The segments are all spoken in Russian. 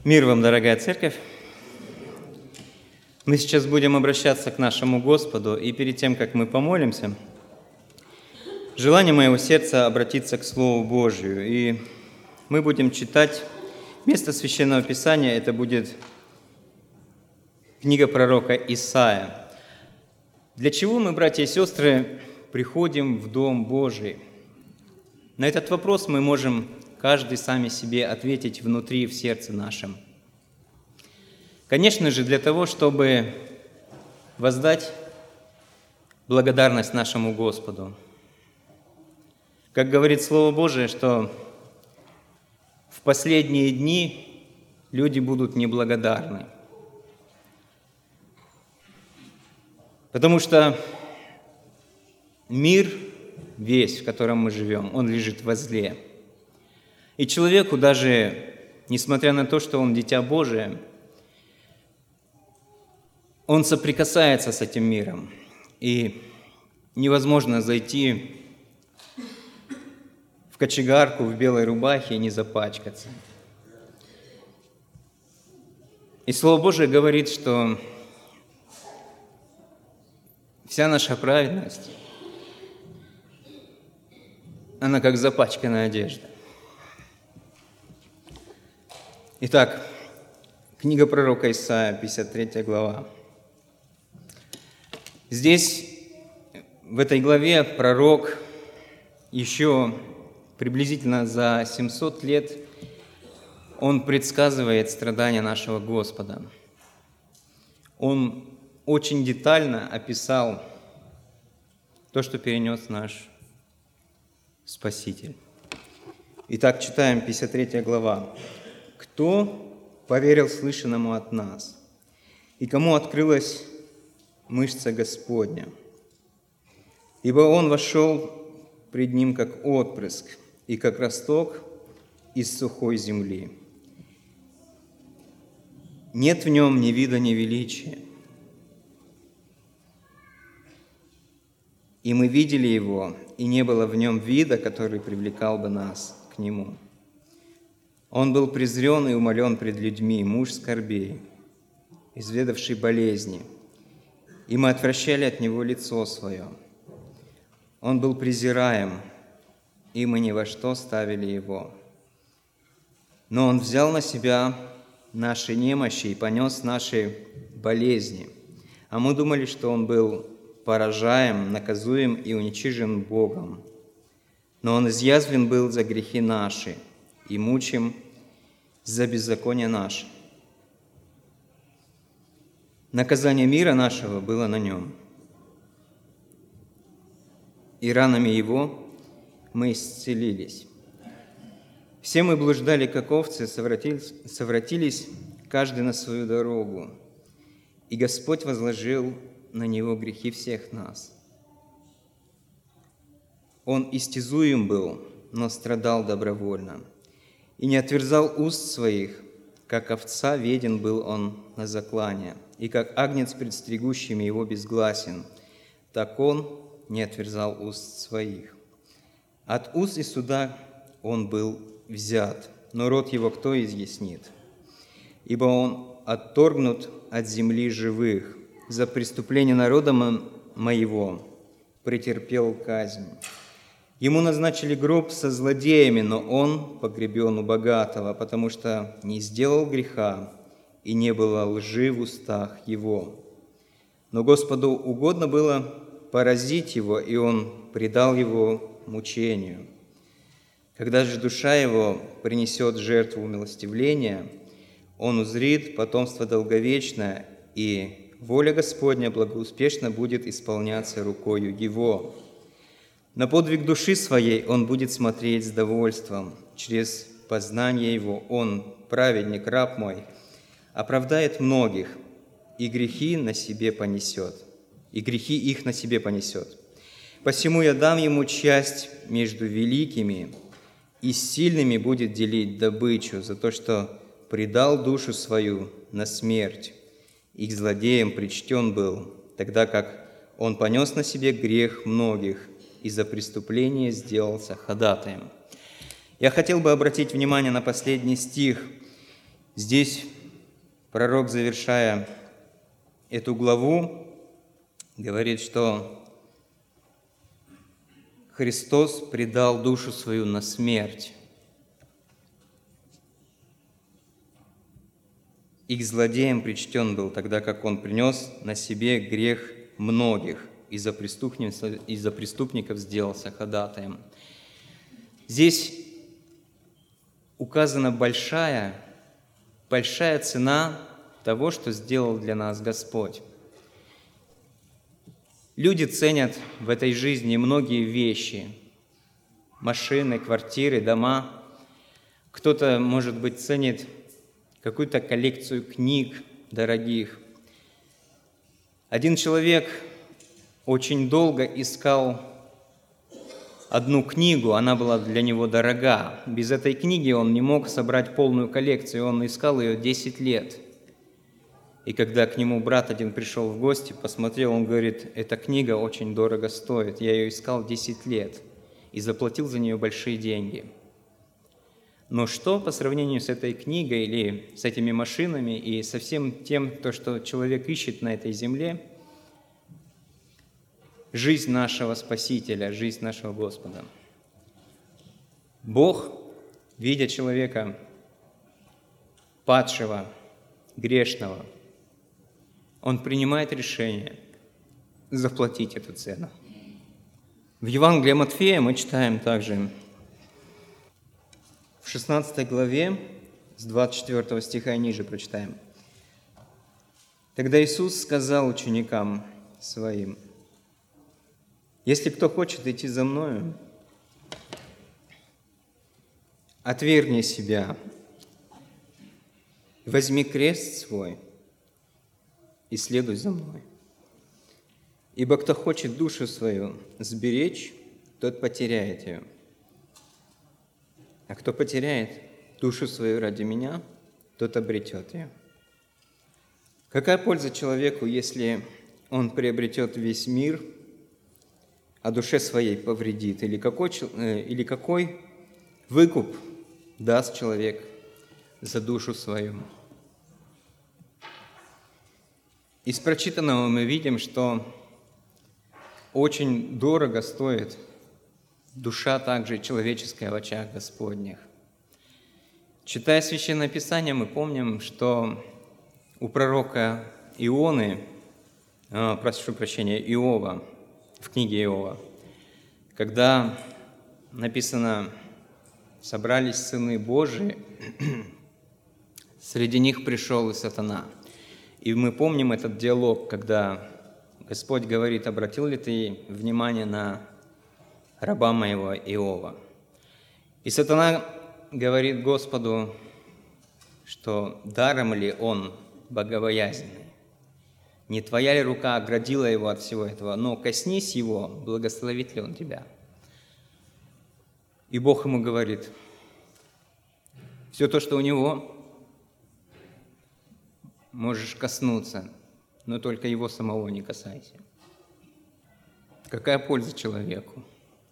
Мир вам, дорогая церковь! Мы сейчас будем обращаться к нашему Господу, и перед тем, как мы помолимся, желание моего сердца обратиться к Слову Божию, и мы будем читать место Священного Писания, это будет книга пророка Исаия. Для чего мы, братья и сестры, приходим в Дом Божий? На этот вопрос мы можем каждый сами себе ответить внутри, в сердце нашем. Конечно же, для того, чтобы воздать благодарность нашему Господу. Как говорит Слово Божие, что в последние дни люди будут неблагодарны. Потому что мир весь, в котором мы живем, он лежит во зле. И человеку даже, несмотря на то, что он дитя Божие, он соприкасается с этим миром. И невозможно зайти в кочегарку в белой рубахе и не запачкаться. И Слово Божие говорит, что вся наша праведность, она как запачканная одежда. Итак, книга пророка Исаия, 53 глава. Здесь, в этой главе, пророк еще приблизительно за 700 лет, он предсказывает страдания нашего Господа. Он очень детально описал то, что перенес наш Спаситель. Итак, читаем 53 глава. «Кто поверил слышанному от нас, и кому открылась мышца Господня? Ибо Он вошел пред Ним, как отпрыск, и как росток из сухой земли. Нет в Нем ни вида, ни величия. И мы видели Его, и не было в Нем вида, который привлекал бы нас к Нему. Он был презрен и умолен пред людьми, муж скорбей, изведавший болезни, и мы отвращали от Него лицо Свое. Он был презираем, и мы ни во что ставили Его. Но Он взял на себя наши немощи и понес наши болезни, а мы думали, что Он был поражаем, наказуем и уничижен Богом. Но Он изъязвлен был за грехи наши и мучим за беззаконие наше. Наказание мира нашего было на Нем, и ранами Его мы исцелились. Все мы блуждали, как овцы, совратились каждый на свою дорогу, и Господь возложил на Него грехи всех нас. Он истязуем был, но страдал добровольно, и не отверзал уст своих, как овца веден был Он на заклание, и как агнец пред стригущими Его безгласен, так Он не отверзал уст своих. От уст и суда Он был взят, но рот Его кто изъяснит? Ибо Он отторгнут от земли живых, за преступление народа моего претерпел казнь. Ему назначили гроб со злодеями, но он погребен у богатого, потому что не сделал греха, и не было лжи в устах его. Но Господу угодно было поразить его, и он предал его мучению. Когда же душа его принесет жертву умилостивления, он узрит потомство долговечное, и воля Господня благоуспешно будет исполняться рукою его. На подвиг души своей он будет смотреть с довольством. Через познание его он, праведник, раб мой, оправдает многих, и грехи на себе понесет, и грехи их на себе понесет. Посему я дам ему часть между великими, и с сильными будет делить добычу за то, что предал душу свою на смерть, и к злодеям причтен был, тогда как он понес на себе грех многих, и за преступление сделался ходатаем. Я хотел бы обратить внимание на последний стих Здесь пророк, завершая эту главу, говорит, что Христос предал душу свою на смерть. И к злодеям причтен был, тогда как Он принес на себе грех многих, и за преступников сделался ходатаем. Здесь указана большая цена того, что сделал для нас Господь. Люди ценят в этой жизни многие вещи: машины, квартиры, дома. Кто-то, может быть, ценит какую-то коллекцию книг дорогих. Один человек очень долго искал одну книгу, она была для него дорога. Без этой книги он не мог собрать полную коллекцию, он искал ее 10 лет. И когда к нему брат один пришел в гости, посмотрел, он говорит: эта книга очень дорого стоит, я ее искал 10 лет и заплатил за нее большие деньги. Но что по сравнению с этой книгой или с этими машинами и со всем тем, то, что человек ищет на этой земле, жизнь нашего Спасителя, жизнь нашего Господа? Бог, видя человека падшего, грешного, Он принимает решение заплатить эту цену. В Евангелии от Матфея мы читаем также в 16 главе, с 24 стиха и ниже прочитаем. «Тогда Иисус сказал ученикам Своим: если кто хочет идти за Мною, отвергни себя, возьми крест свой и следуй за Мной. Ибо кто хочет душу свою сберечь, тот потеряет ее. А кто потеряет душу свою ради Меня, тот обретет ее. Какая польза человеку, если он приобретет весь мир, а душе своей повредит? Или какой выкуп даст человек за душу свою?» Из прочитанного мы видим, что очень дорого стоит душа также человеческая в очах Господних. Читая Священное Писание, мы помним, что у пророка Иова, в книге Иова, когда написано: «Собрались сыны Божии, среди них пришел и сатана». И мы помним этот диалог, когда Господь говорит: «Обратил ли ты внимание на раба моего Иова?» И сатана говорит Господу, что даром ли он богобоязненный? Не твоя ли рука оградила его от всего этого? Но коснись его, благословит ли он тебя? И Бог ему говорит: все то, что у него, можешь коснуться, но только его самого не касайся. Какая польза человеку,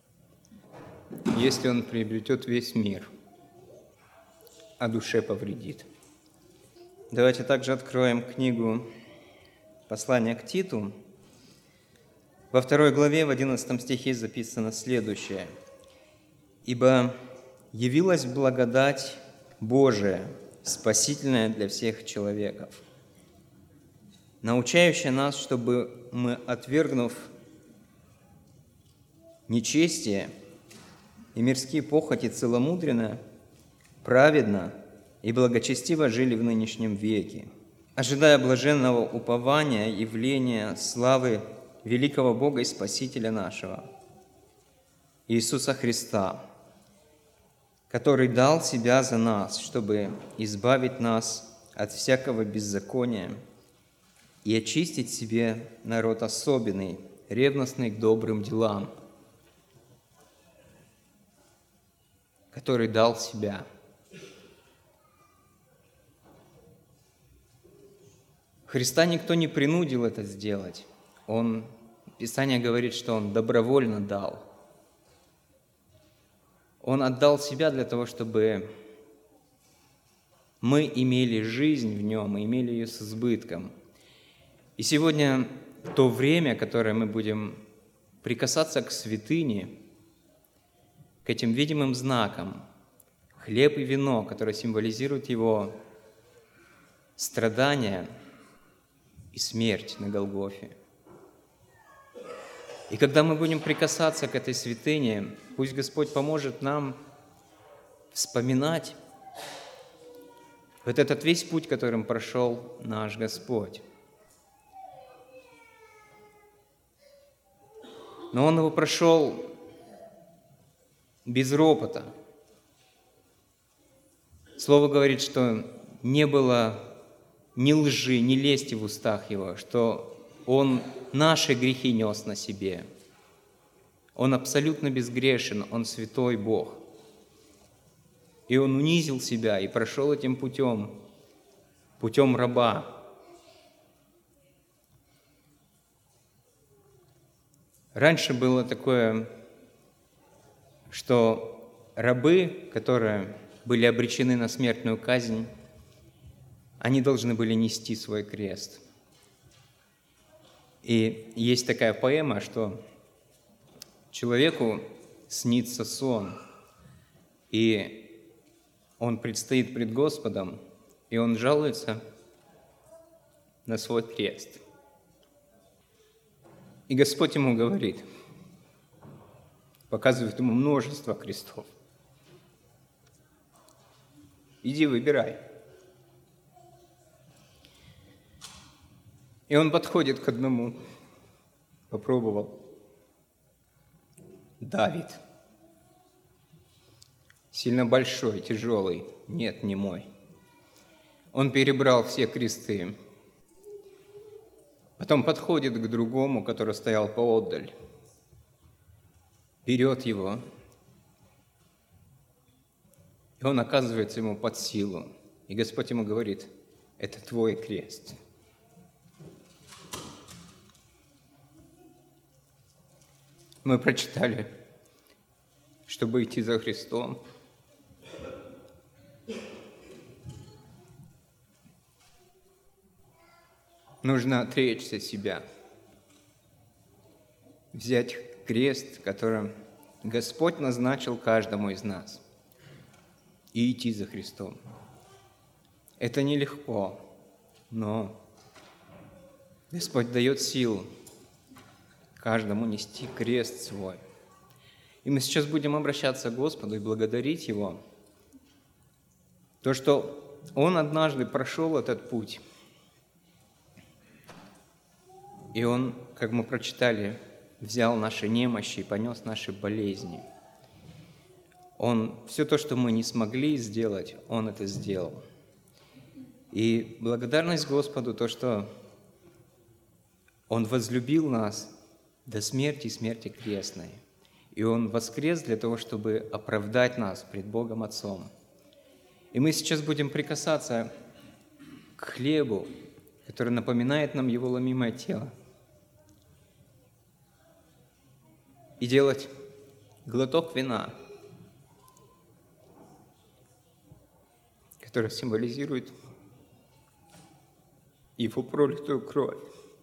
если он приобретет весь мир, а душе повредит? Давайте также откроем книгу «Послание к Титу». Во 2 главе, в 11 стихе записано следующее: «Ибо явилась благодать Божия, спасительная для всех человеков, научающая нас, чтобы мы, отвергнув нечестие и мирские похоти, целомудренно, праведно и благочестиво жили в нынешнем веке, ожидая блаженного упования явления славы великого Бога и Спасителя нашего, Иисуса Христа, который дал Себя за нас, чтобы избавить нас от всякого беззакония и очистить себе народ особенный, ревностный к добрым делам, который дал Себя». Христа никто не принудил это сделать. Писание говорит, что Он добровольно дал. Он отдал Себя для того, чтобы мы имели жизнь в Нем, мы имели ее с избытком. И сегодня то время, которое мы будем прикасаться к святыне, к этим видимым знакам, хлеб и вино, которые символизируют Его страдания и смерть на Голгофе. И когда мы будем прикасаться к этой святыне, пусть Господь поможет нам вспоминать вот этот весь путь, которым прошел наш Господь. Но Он его прошел без ропота. Слово говорит, что не было ни лжи, ни лести в устах Его, что Он наши грехи нес на себе. Он абсолютно безгрешен, Он святой Бог. И Он унизил себя и прошел этим путем раба. Раньше было такое, что рабы, которые были обречены на смертную казнь, они должны были нести свой крест. И есть такая поэма, что человеку снится сон, и он предстоит пред Господом, и он жалуется на свой крест. И Господь ему говорит, показывает ему множество крестов. Иди, выбирай. И он подходит к одному, попробовал. Давид. Сильно большой, тяжелый. Нет, не мой. Он перебрал все кресты. Потом подходит к другому, который стоял поотдаль. Берет его. И он оказывается ему под силу. И Господь ему говорит, это твой крест. Мы прочитали, чтобы идти за Христом, нужно отречься себя, взять крест, который Господь назначил каждому из нас, и идти за Христом. Это нелегко, но Господь дает силу каждому нести крест свой. И мы сейчас будем обращаться к Господу и благодарить Его. То, что Он однажды прошел этот путь, и Он, как мы прочитали, взял наши немощи и понес наши болезни. Он, все то, что мы не смогли сделать, Он это сделал. И благодарность Господу, то, что Он возлюбил нас до смерти и смерти крестной. И Он воскрес для того, чтобы оправдать нас пред Богом Отцом. И мы сейчас будем прикасаться к хлебу, который напоминает нам Его ломимое тело, и делать глоток вина, который символизирует Его пролитую кровь.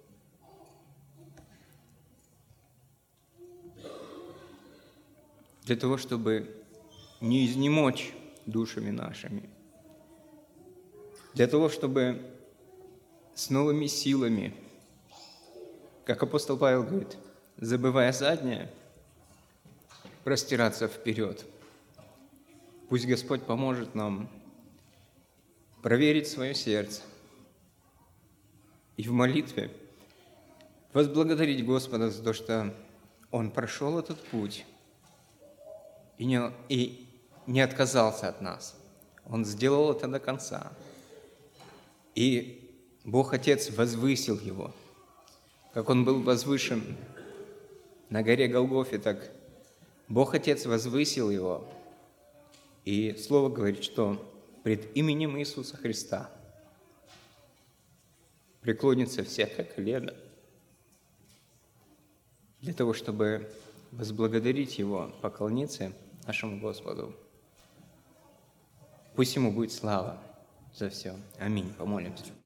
Для того, чтобы не изнемочь душами нашими, для того, чтобы с новыми силами, как апостол Павел говорит, забывая заднее, простираться вперед. Пусть Господь поможет нам проверить свое сердце и в молитве возблагодарить Господа за то, что Он прошел этот путь и не отказался от нас. Он сделал это до конца. И Бог Отец возвысил Его. Как Он был возвышен на горе Голгофе, так Бог Отец возвысил Его. И Слово говорит, что пред именем Иисуса Христа преклонится всякое колено для того, чтобы возблагодарить Его, поклониться нашему Господу. Пусть Ему будет слава за все. Аминь. Помолимся.